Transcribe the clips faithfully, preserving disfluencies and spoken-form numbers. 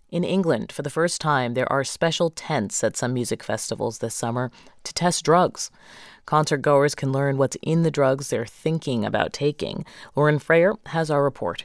In England, for the first time, there are special tents at some music festivals this summer to test drugs. Concert goers can learn what's in the drugs they're thinking about taking. Lauren Freyer has our report.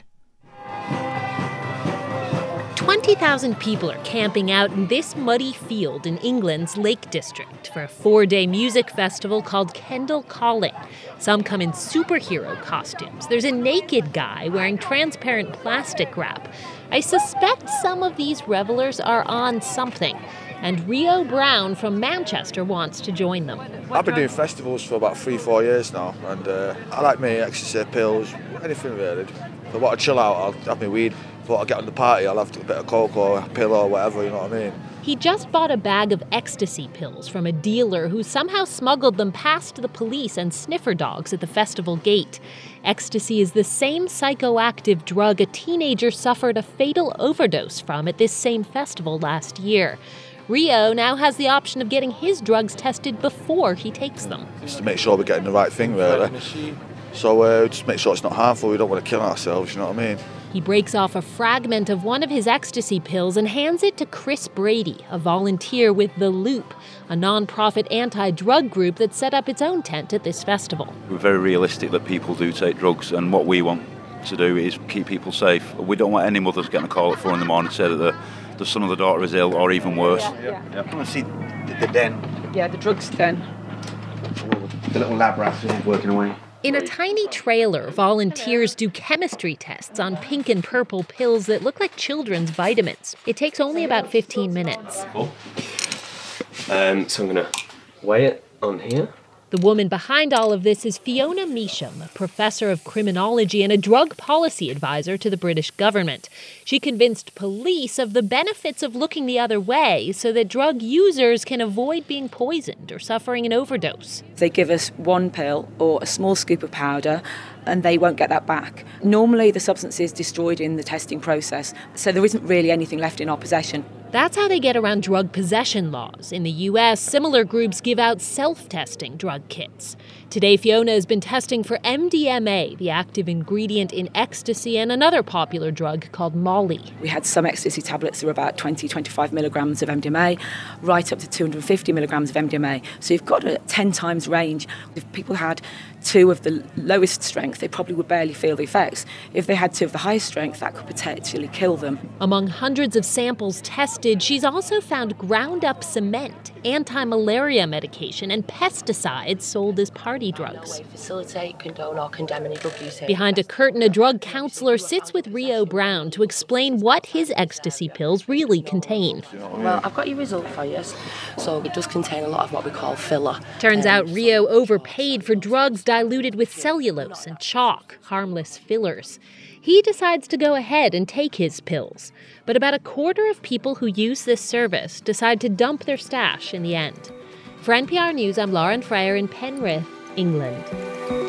twenty thousand people are camping out in this muddy field in England's Lake District for a four-day music festival called Kendal Calling. Some come in superhero costumes. There's a naked guy wearing transparent plastic wrap. I suspect some of these revelers are on something, and Rio Brown from Manchester wants to join them. I've been doing festivals for about three, four years now, and uh, I like me ecstasy, pills, anything really. If I want to chill out, I'll have my weed. Before I get on the party, I'll have a bit of coke or a pill or whatever, you know what I mean? He just bought a bag of ecstasy pills from a dealer who somehow smuggled them past the police and sniffer dogs at the festival gate. Ecstasy is the same psychoactive drug a teenager suffered a fatal overdose from at this same festival last year. Rio now has the option of getting his drugs tested before he takes them. Just to make sure we're getting the right thing, really. So uh, just make sure it's not harmful. We don't want to kill ourselves, you know what I mean? He breaks off a fragment of one of his ecstasy pills and hands it to Chris Brady, a volunteer with The Loop, a non-profit anti-drug group that set up its own tent at this festival. We're very realistic that people do take drugs, and what we want to do is keep people safe. We don't want any mothers getting a call at four in the morning to say that the, the son or the daughter is ill, or even worse. Yeah, yeah. Yeah. Come and see the, the den. Yeah, the drugs den. The little lab rats are working away. In a tiny trailer, volunteers do chemistry tests on pink and purple pills that look like children's vitamins. It takes only about fifteen minutes. Um, so I'm going to weigh it on here. The woman behind all of this is Fiona Measham, a professor of criminology and a drug policy advisor to the British government. She convinced police of the benefits of looking the other way so that drug users can avoid being poisoned or suffering an overdose. They give us one pill or a small scoop of powder, and they won't get that back. Normally, the substance is destroyed in the testing process, so there isn't really anything left in our possession. That's how they get around drug possession laws. In the U S, similar groups give out self-testing drug kits. Today, Fiona has been testing for M D M A, the active ingredient in ecstasy, and another popular drug called Molly. We had some ecstasy tablets that were about twenty, twenty-five milligrams of M D M A, right up to two hundred fifty milligrams of M D M A. So you've got a ten times range. If people had two of the lowest strength, they probably would barely feel the effects. If they had two of the highest strength, that could potentially kill them. Among hundreds of samples tested, she's also found ground-up cement, anti-malaria medication, and pesticides sold as party drugs. Facilitate, condone, or condemn any drug use. Behind a curtain, a drug counselor sits with Rio Brown to explain what his ecstasy pills really contain. Well, I've got your result for you. So it does contain a lot of what we call filler. Turns Um, out Rio overpaid for drugs diluted with cellulose and chalk, harmless fillers. He decides to go ahead and take his pills. But about a quarter of people who use this service decide to dump their stash in the end. For N P R News, I'm Lauren Freyer in Penrith, England.